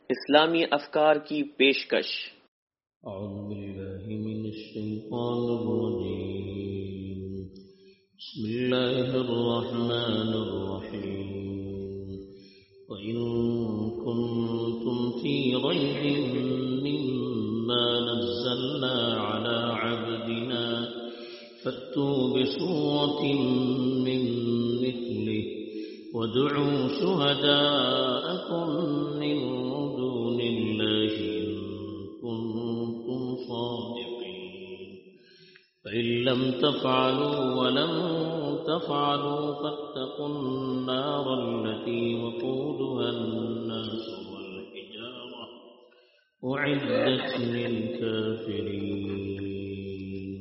اسلامی افکار کی پیشکش۔ اعوذ باللہ من الشیطان الرجیم، بسم اللہ الرحمن الرحیم، وَإِن كُنتُمْ فِي رَيْبٍ مِّمَّا نَزَّلْنَا عَلَى عَبْدِنَا فَأْتُوا بِسُورَةٍ مِّن مِّثْلِهِ وَادْعُوا شُهَدَاءَكُم مِّن دُونِ اللَّهِ إِن كُنتُمْ صَادِقِينَ فَإِن لَّمْ تَفْعَلُوا وَلَن تَفْعَلُوا فَاتَّقُوا النَّارَ الَّتِي وَقُودُهَا النَّاسُ وَالْحِجَارَةُ أُعِدَّتْ لِلْكَافِرِينَ.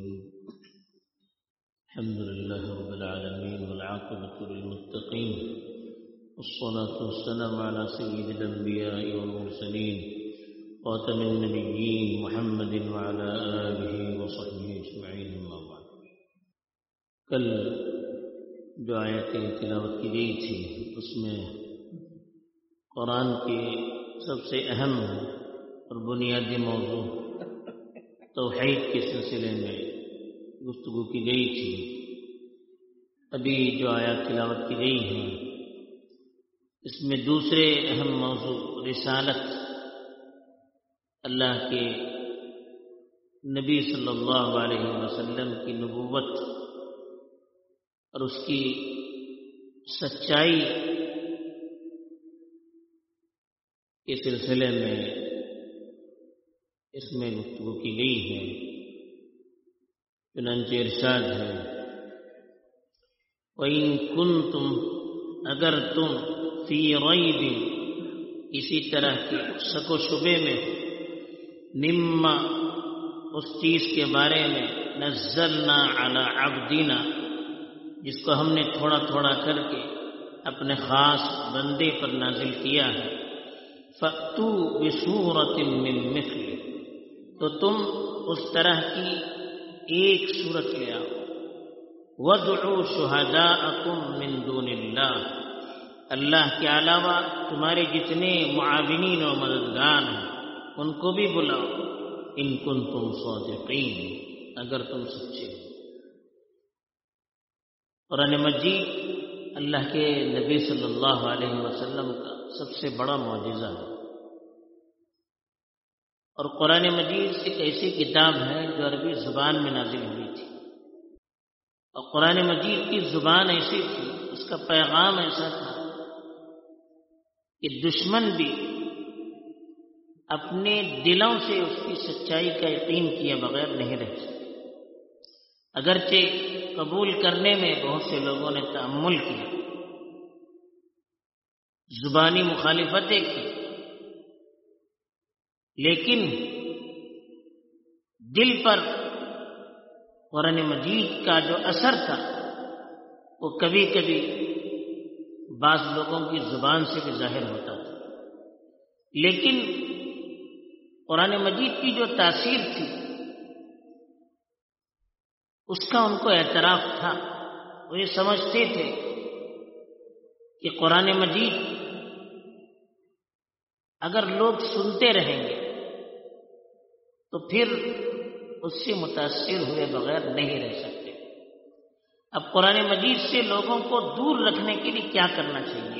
الحمد لله رب العالمين والعاقبة للمتقين والصلاة والسلام على سيد الأنبياء والمرسلين خاتم النبيين محمد وعلى آله وصحبه أجمعين. أما بعد، کل جو آیتیں تلاوت کی گئی تھی اس میں قرآن کے سب سے اہم اور بنیادی موضوع توحید کے سلسلے میں گفتگو کی گئی تھی. ابھی جو آیات تلاوت کی گئی ہیں اس میں دوسرے اہم موضوع رسالت، اللہ کے نبی صلی اللہ علیہ وسلم کی نبوت اور اس کی سچائی کے سلسلے میں اس میں گفتگو کی گئی ہے. چنانچہ ارشاد ہے، وَإِن كُنتُمْ، اگر تم فی ریب، کسی طرح کے شک و شبے میں ہو، مما، اس چیز کے بارے میں، نزلنا علی عبدنا، جس کو ہم نے تھوڑا تھوڑا کر کے اپنے خاص بندے پر نازل کیا ہے، فَأْتُوا بِسُورَةٍ مِّن مِّثْلِهِ، تو تم اس طرح کی ایک صورت لے آؤ. وَادْعُوا شُهَدَاءَكُم مِّن دُونِ اللَّهِ، اللہ کے علاوہ تمہارے جتنے معاونین و مددگار ہیں ان کو بھی بلاؤ، ان کنتم صادقین، اگر تم سچے ہو. قرآن مجید اللہ کے نبی صلی اللہ علیہ وسلم کا سب سے بڑا معجزہ ہے، اور قرآن مجید ایک ایسی کتاب ہے جو عربی زبان میں نازل ہوئی تھی، اور قرآن مجید کی زبان ایسی تھی، اس کا پیغام ایسا تھا کہ دشمن بھی اپنے دلوں سے اس کی سچائی کا یقین کیے بغیر نہیں رہ سکتے. اگرچہ قبول کرنے میں بہت سے لوگوں نے تأمل کیا، زبانی مخالفتیں کی، لیکن دل پر قرآن مجید کا جو اثر تھا وہ کبھی کبھی بعض لوگوں کی زبان سے بھی ظاہر ہوتا تھا. لیکن قرآن مجید کی جو تاثیر تھی اس کا ان کو اعتراف تھا. وہ یہ سمجھتے تھے کہ قرآن مجید اگر لوگ سنتے رہیں گے تو پھر اس سے متاثر ہوئے بغیر نہیں رہ سکتے. اب قرآن مجید سے لوگوں کو دور رکھنے کے لیے کیا کرنا چاہیے؟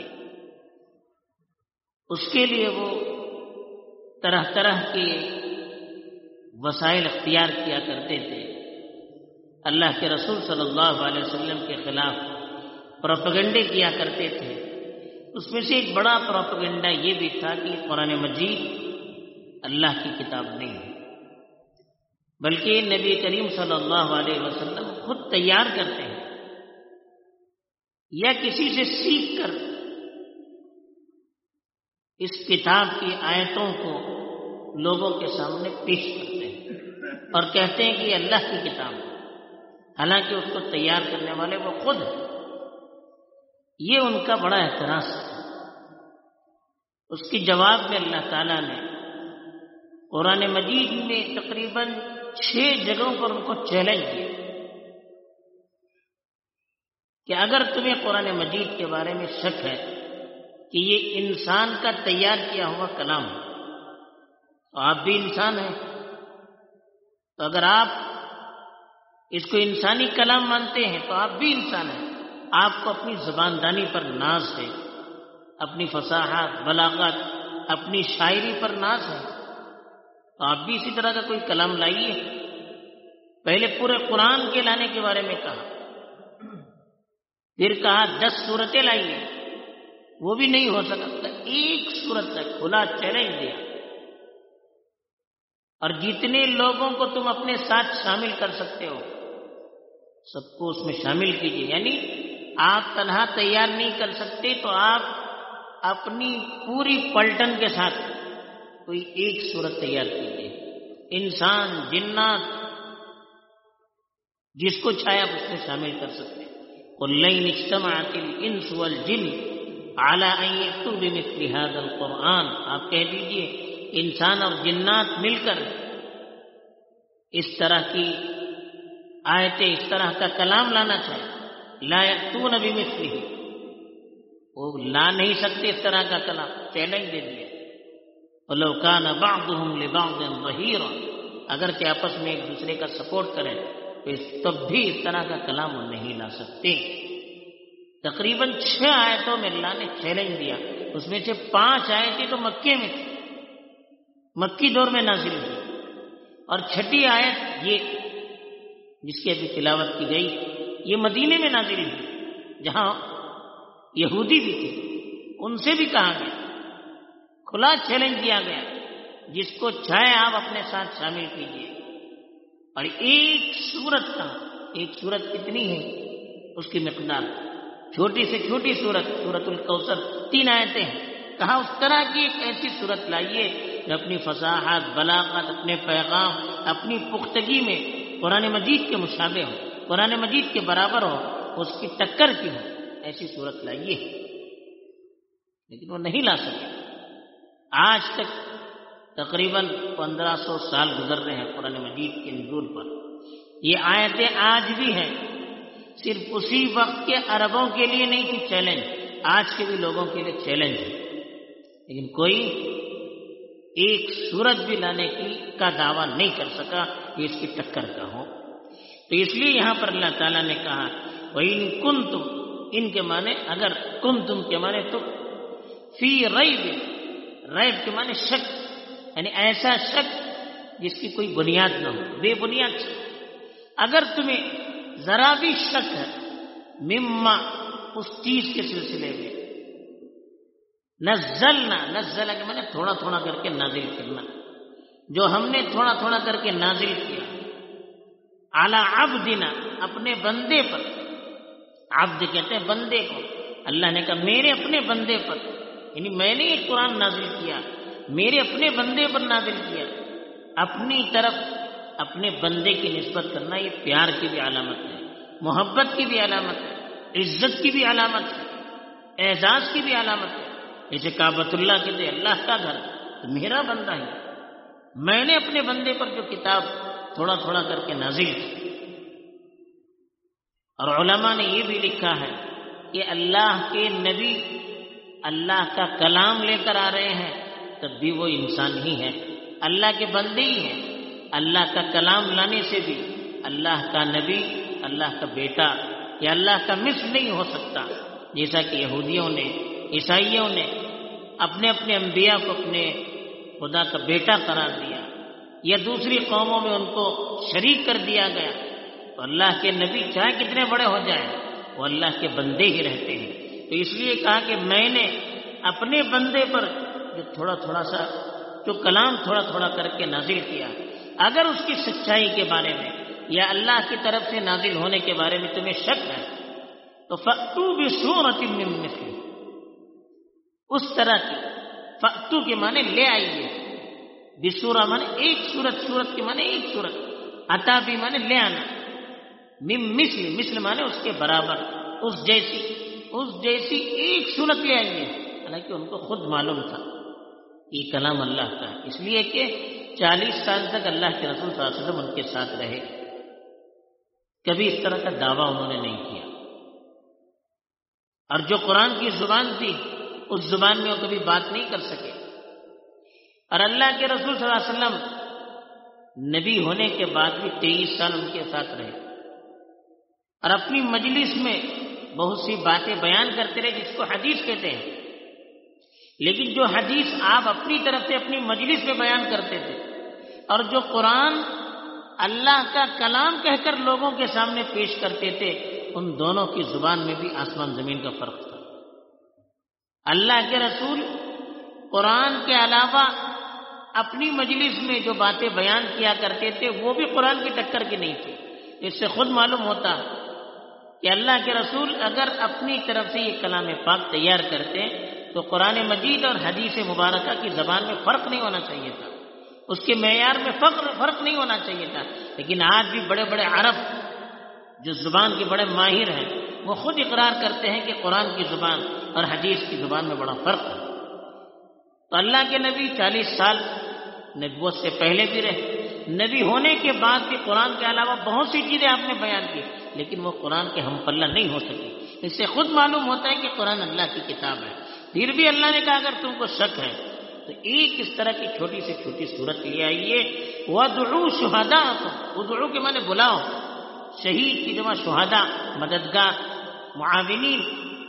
اس کے لیے وہ طرح طرح کے وسائل اختیار کیا کرتے تھے. اللہ کے رسول صلی اللہ علیہ وسلم کے خلاف پروپیگنڈے کیا کرتے تھے. اس میں سے ایک بڑا پروپیگنڈا یہ بھی تھا کہ قرآن مجید اللہ کی کتاب نہیں ہے، بلکہ نبی کریم صلی اللہ علیہ وسلم خود تیار کرتے ہیں یا کسی سے سیکھ کر اس کتاب کی آیتوں کو لوگوں کے سامنے پیش کرتے ہیں اور کہتے ہیں کہ یہ اللہ کی کتاب ہے، حالانکہ اس کو تیار کرنے والے وہ خود ہیں. یہ ان کا بڑا اعتراض تھا. اس کی جواب میں اللہ تعالیٰ نے قرآن مجید میں تقریباً 6 جگہوں پر ان کو چیلنج کیا کہ اگر تمہیں قرآن مجید کے بارے میں شک ہے کہ یہ انسان کا تیار کیا ہوا کلام ہے آپ بھی انسان ہیں، تو اگر آپ اس کو انسانی کلام مانتے ہیں تو آپ بھی انسان ہیں. آپ کو اپنی زبان دانی پر ناز ہے، اپنی فصاحت، بلاغت، اپنی شاعری پر ناز ہے، تو آپ بھی اسی طرح کا کوئی کلام لائیے. پہلے پورے قرآن کے لانے کے بارے میں کہا، پھر کہا 10 سورتیں لائیے، وہ بھی نہیں ہو سکتا. ایک سورت کا کھلا چیلنج دیا، اور جتنے لوگوں کو تم اپنے ساتھ شامل کر سکتے ہو سب کو اس میں شامل کیجیے. یعنی آپ تنہا تیار نہیں کر سکتے تو آپ اپنی پوری پلٹن کے ساتھ کوئی ایک صورت تیار کیجیے. انسان، جنات، جس کو چاہے آپ اس میں شامل کر سکتے ہیں. قُلْ لَئِنِ اجْتَمَعَتِ الْإِنسُ وَالْجِنُّ عَلَىٰ أَن يَأْتُوا بِمِثْلِ هَٰذَا الْقُرْآنِ، آپ کہہ دیجئے انسان اور جنات مل کر اس طرح کی آیتیں، اس طرح کا کلام لانا چاہے، لا یأتون بمثلہ، وہ لا نہیں سکتے اس طرح کا کلام. چیلنج دے دیا. وَلَوْ كَانَ بَعْضُهُمْ لِبَعْضٍ ظَهِيرًا، اگر کہ آپس میں ایک دوسرے کا سپورٹ کریں تو تب بھی اس طرح کا کلام وہ نہیں لا سکتے. تقریباً 6 آیتوں میں اللہ نے چیلنج دیا. اس میں سے 5 آیتیں تو مکے میں تھی، مکی دور میں نازل ہوئی، اور 6ٹھی آیت یہ جس کی ابھی تلاوت کی گئی یہ مدینے میں نازل ہوئی، جہاں یہودی بھی تھے. ان سے بھی کہا گیا، کھلا چیلنج دیا گیا، جس کو چاہے آپ اپنے ساتھ شامل کیجیے. اور ایک سورت کا، ایک سورت کتنی ہے اس کی مقدار، چھوٹی سے چھوٹی سورت سورت الکوثر 3 آیتیں ہیں. کہا اس طرح کی ایک ایسی سورت لائیے جو اپنی فصاحت، بلاغت، اپنے پیغام، اپنی پختگی میں قرآن مجید کے مشابہ ہو، قرآن مجید کے برابر ہو، اس کی ٹکر کی ہو، ایسی سورت لائیے. لیکن وہ نہیں لا سکے. آج تک تقریباً 1500 سال گزر رہے ہیں قرآن مجید کے نزول پر. یہ آیتیں آج بھی ہیں. صرف اسی وقت کے عربوں کے لیے نہیں تھی چیلنج، آج کے بھی لوگوں کے لیے چیلنج ہے. لیکن کوئی ایک سورت بھی لانے کا دعویٰ نہیں کر سکا کہ اس کی ٹکر کا ہو. تو اس لیے یہاں پر اللہ تعالیٰ نے کہا وَإِن كُنتُمْ، ان کے معنی اگر، کنتم کے معنی تو فی ریب، ریب کے معنی شک، یعنی ایسا شک جس کی کوئی بنیاد نہ ہو، بے بنیاد شک. اگر تمہیں ذرا بھی شک ہے مما، اس چیز کے سلسلے میں، نزلنا، نزلہ کے معنی تھوڑا تھوڑا کر کے نازل کرنا، جو ہم نے تھوڑا تھوڑا کر کے نازل کیا، علی عبدنا، اپنے بندے پر. عبد کہتے ہیں بندے کو. اللہ نے کہا میرے اپنے بندے پر، یعنی میں نے یہ قرآن نازل کیا، میرے اپنے بندے پر نازل کیا. اپنی طرف اپنے بندے کی نسبت کرنا یہ پیار کی بھی علامت ہے، محبت کی بھی علامت ہے، عزت کی بھی علامت ہے، اعزاز کی بھی علامت ہے. جیسے کعبۃ اللہ کہتے ہیں اللہ کا گھر، تو میرا بندہ ہے. میں نے اپنے بندے پر جو کتاب تھوڑا تھوڑا کر کے نازل کی. اور علماء نے یہ بھی لکھا ہے کہ اللہ کے نبی اللہ کا کلام لے کر آ رہے ہیں تب بھی وہ انسان ہی ہے، اللہ کے بندے ہی ہیں. اللہ کا کلام لانے سے بھی اللہ کا نبی، اللہ کا بیٹا یا اللہ کا مثل نہیں ہو سکتا. جیسا کہ یہودیوں نے، عیسائیوں نے اپنے اپنے انبیاء کو اپنے خدا کا بیٹا قرار دیا، یا دوسری قوموں میں ان کو شریک کر دیا گیا. تو اللہ کے نبی چاہے کتنے بڑے ہو جائیں وہ اللہ کے بندے ہی رہتے ہیں. تو اس لیے کہا کہ میں نے اپنے بندے پر جو تھوڑا تھوڑا سا جو کلام تھوڑا تھوڑا کر کے نازل کیا، اگر اس کی سچائی کے بارے میں یا اللہ کی طرف سے نازل ہونے کے بارے میں تمہیں شک ہے تو فَأْتُوا بِسُورَةٍ مِّن مِّثْلِهِ، اس طرح کی. فَأْتُوا کے معنی لے آئیے، بسورہ معنی ایک سورت، سورت کے معنی ایک سورت، عطا بھی معنی لے آنا، من مثل، مثل معنی اس کے برابر، اس جیسی ایک سورت لے آئیے. حالانکہ ان کو خود معلوم تھا یہ کلام اللہ کا ہے، اس لیے کہ 40 سال تک اللہ کے رسول صلی اللہ علیہ وسلم ان کے ساتھ رہے، کبھی اس طرح کا دعویٰ انہوں نے نہیں کیا. اور جو قرآن کی زبان تھی اس زبان میں وہ کبھی بات نہیں کر سکے. اور اللہ کے رسول صلی اللہ علیہ وسلم نبی ہونے کے بعد بھی 23 سال ان کے ساتھ رہے اور اپنی مجلس میں بہت سی باتیں بیان کرتے رہے جس کو حدیث کہتے ہیں. لیکن جو حدیث آپ اپنی طرف سے اپنی مجلس میں بیان کرتے تھے اور جو قرآن اللہ کا کلام کہہ کر لوگوں کے سامنے پیش کرتے تھے، ان دونوں کی زبان میں بھی آسمان زمین کا فرق تھا. اللہ کے رسول قرآن کے علاوہ اپنی مجلس میں جو باتیں بیان کیا کرتے تھے وہ بھی قرآن کی ٹکر کی نہیں تھی. اس سے خود معلوم ہوتا کہ اللہ کے رسول اگر اپنی طرف سے یہ کلام پاک تیار کرتے تو قرآن مجید اور حدیث مبارکہ کی زبان میں فرق نہیں ہونا چاہیے تھا، اس کے معیار میں فرق نہیں ہونا چاہیے تھا. لیکن آج بھی بڑے بڑے عرب جو زبان کے بڑے ماہر ہیں وہ خود اقرار کرتے ہیں کہ قرآن کی زبان اور حدیث کی زبان میں بڑا فرق ہے. تو اللہ کے نبی 40 سال نبوت سے پہلے بھی رہے، نبی ہونے کے بعد بھی قرآن کے علاوہ بہت سی چیزیں آپ نے بیان کی، لیکن وہ قرآن کے ہم پلہ نہیں ہو سکی. اس سے خود معلوم ہوتا ہے کہ قرآن اللہ کی کتاب ہے. پھر بھی اللہ نے کہا اگر تم کو شک ہے تو ایک اس طرح کی چھوٹی سے چھوٹی صورت لے آئیے. وَادْعُوا شُهَدَاءَكُمْ، ادعو کے معنی بلاؤ، شہید کی جمع شہداء، مددگار، معاونین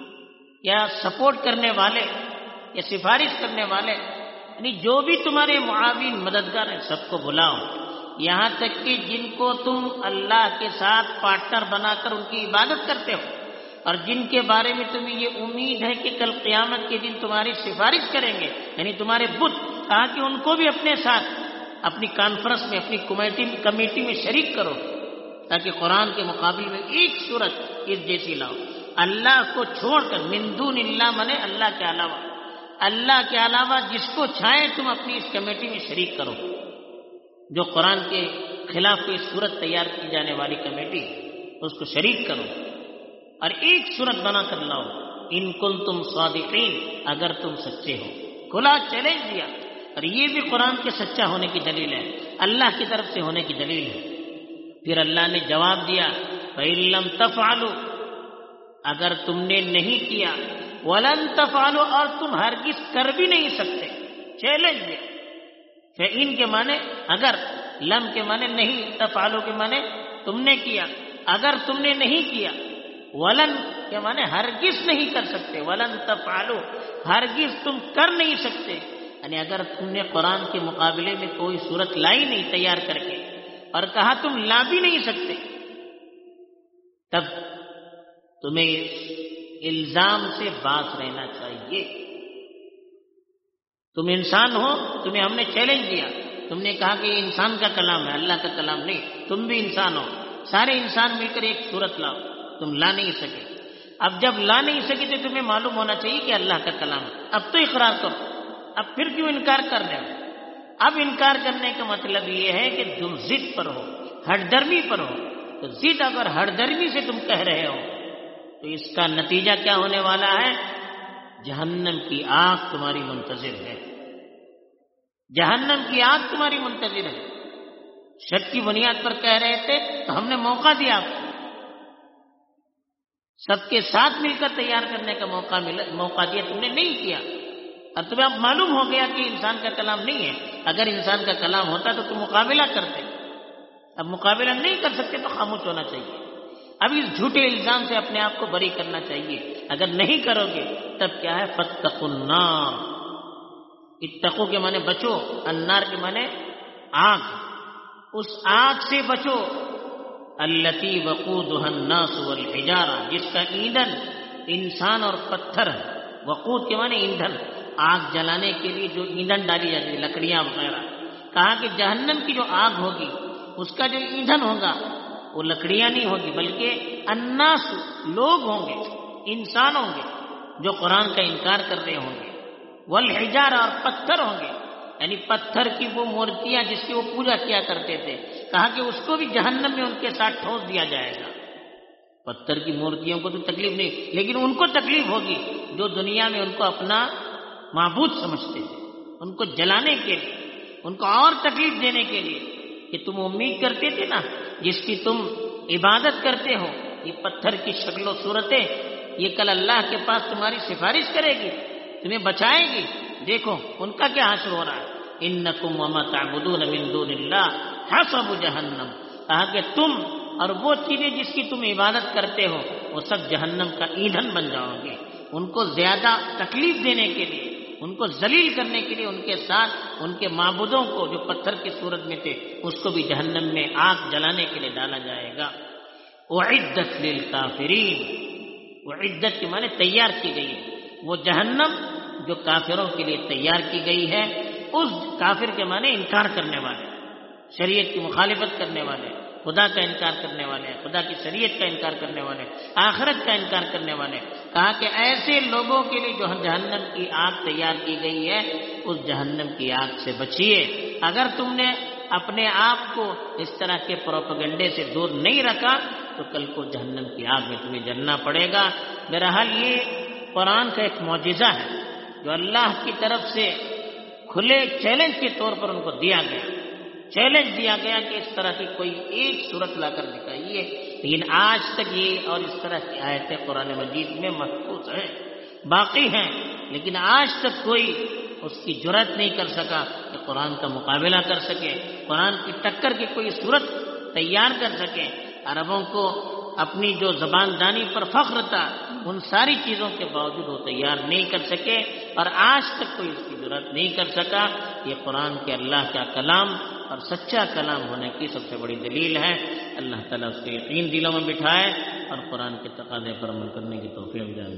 یا سپورٹ کرنے والے یا سفارش کرنے والے، یعنی جو بھی تمہارے معاون مددگار ہیں سب کو بلاؤ. یہاں تک کہ جن کو تم اللہ کے ساتھ پارٹنر بنا کر ان کی عبادت کرتے ہو اور جن کے بارے میں تمہیں یہ امید ہے کہ کل قیامت کے دن تمہاری سفارش کریں گے، یعنی تمہارے بت، کہا کہ ان کو بھی اپنے ساتھ اپنی کانفرنس میں اپنی کمیٹی میں شریک کرو تاکہ قرآن کے مقابل میں ایک صورت اس جیسی لاؤ. اللہ کو چھوڑ کر، من دون اللہ منے اللہ کے علاوہ، اللہ کے علاوہ جس کو چاہے تم اپنی اس کمیٹی میں شریک کرو. جو قرآن کے خلاف کوئی صورت تیار کی جانے والی کمیٹی اس کو شریک کرو اور ایک صورت بنا کر لاؤ. ان کنتم صادقین، اگر تم سچے ہو. کھلا چیلنج دیا، اور یہ بھی قرآن کے سچا ہونے کی دلیل ہے، اللہ کی طرف سے ہونے کی دلیل ہے. پھر اللہ نے جواب دیا فَإِن لَّمْ تَفْعَلُوا، اگر تم نے نہیں کیا، وَلَن تَفْعَلُوا، اور تم ہرگز کر بھی نہیں سکتے. چیلنج دیا. فَإِن کے معنی اگر، لم کے معنی نہیں، تفعلوا کے معنی تم نے کیا، اگر تم نے نہیں کیا. ولن کے معنی ہرگز نہیں کر سکتے، ولن تفعلوا، ہرگز تم کر نہیں سکتے. یعنی اگر تم نے قرآن کے مقابلے میں کوئی صورت لائی نہیں تیار کر کے اور کہا تم لا بھی نہیں سکتے، تب تمہیں الزام سے باز رہنا چاہیے. تم انسان ہو، تمہیں ہم نے چیلنج دیا، تم نے کہا کہ یہ انسان کا کلام ہے، اللہ کا کلام نہیں. تم بھی انسان ہو، سارے انسان مل کر ایک صورت لاؤ، تم لا نہیں سکے. اب جب لا نہیں سکے تو تمہیں معلوم ہونا چاہیے کہ اللہ کا کلام ہے. اب تو اقرار کرو، اب پھر کیوں انکار کر رہے ہو؟ اب انکار کرنے کا مطلب یہ ہے کہ تم ضد پر ہو، ہٹ درمی پر ہو. تو ضد اگر ہٹ درمی سے تم کہہ رہے ہو تو اس کا نتیجہ کیا ہونے والا ہے؟ جہنم کی آگ تمہاری منتظر ہے، جہنم کی آگ تمہاری منتظر ہے. شک کی بنیاد پر کہہ رہے تھے تو ہم نے موقع دیا آپ کو، سب کے ساتھ مل کر تیار کرنے کا موقع دیا، تم نے نہیں کیا. اب تمہیں اب معلوم ہو گیا کہ انسان کا کلام نہیں ہے. اگر انسان کا کلام ہوتا تو تم مقابلہ کرتے، اب مقابلہ نہیں کر سکتے تو خاموش ہونا چاہیے. اب اس جھوٹے الزام سے اپنے آپ کو بری کرنا چاہیے. اگر نہیں کرو گے تب کیا ہے؟ فاتقوا النار، اتقوا کے معنی بچو، النار کے معنی آگ، اس آگ سے بچو، التی وقودها الناس والحجارہ، جس کا ایندھن انسان اور پتھر ہے. وقود کے معنی ایندھن، آگ جلانے کے لیے جو ایندھن ڈالی جاتی ہے، لکڑیاں وغیرہ. کہا کہ جہنم کی جو آگ ہوگی اس کا جو ایندھن ہوگا وہ لکڑیاں نہیں ہوگی بلکہ الناس، لوگ ہوں گے، انسان ہوں گے جو قرآن کا انکار کر رہے ہوں گے. والحجارہ، اور پتھر ہوں گے، یعنی پتھر کی وہ مورتیاں جس کی وہ پوجا کیا کرتے تھے. کہا کہ اس کو بھی جہنم میں ان کے ساتھ ٹھونس دیا جائے گا. پتھر کی مورتیوں کو تو تکلیف نہیں، لیکن ان کو تکلیف ہوگی جو دنیا میں ان کو اپنا معبود سمجھتے تھے. ان کو جلانے کے لیے، ان کو اور تکلیف دینے کے لیے کہ تم امید کرتے تھے نا جس کی تم عبادت کرتے ہو، یہ پتھر کی شکل و صورتیں، یہ کل اللہ کے پاس تمہاری سفارش کرے گی، تمہیں بچائے گی. دیکھو ان کا کیا حشر ہو رہا ہے. انکم وما تعبدون من دون اللہ حصب جہنم، کہا کہ تم اور وہ چیزیں جس کی تم عبادت کرتے ہو وہ سب جہنم کا ایندھن بن جاؤ گے۔ ان کو زیادہ تکلیف دینے کے لیے، ان کو ذلیل کرنے کے لیے ان کے ساتھ ان کے معبودوں کو جو پتھر کی صورت میں تھے اس کو بھی جہنم میں آگ جلانے کے لیے ڈالا جائے گا۔ اعدت للکافرین، اعدت کے معنی تیار کی گئی ہے، وہ جہنم جو کافروں کے لیے تیار کی گئی ہے۔ اس کافر کے معنی انکار کرنے والے، شریعت کی مخالفت کرنے والے، خدا کا انکار کرنے والے، خدا کی شریعت کا انکار کرنے والے، آخرت کا انکار کرنے والے۔ کہا کہ ایسے لوگوں کے لیے جو جہنم کی آگ تیار کی گئی ہے اس جہنم کی آگ سے بچیے۔ اگر تم نے اپنے آپ کو اس طرح کے پروپیگنڈے سے دور نہیں رکھا تو کل کو جہنم کی آگ میں تمہیں جلنا پڑے گا۔ بہرحال یہ قرآن کا ایک معجزہ ہے جو اللہ کی طرف سے کھلے چیلنج کے طور پر ان کو دیا گیا، چیلنج دیا گیا کہ اس طرح کی کوئی ایک صورت لا کر دکھائیے۔ لیکن آج تک یہ اور اس طرح کی آیتیں قرآن مجید میں محفوظ ہیں، باقی ہیں، لیکن آج تک کوئی اس کی جرأت نہیں کر سکا کہ قرآن کا مقابلہ کر سکے، قرآن کی ٹکر کی کوئی صورت تیار کر سکے۔ عربوں کو اپنی جو زبان دانی پر فخر تھا ان ساری چیزوں کے باوجود وہ تیار نہیں کر سکے، اور آج تک کوئی اس کی جرأت نہیں کر سکا۔ یہ قرآن کے اللہ کا کلام اور سچا کلام ہونے کی سب سے بڑی دلیل ہے۔ اللہ تعالیٰ اس کے یقین دلوں میں بٹھائے اور قرآن کے تقاضے پر عمل کرنے کی توفیق دے۔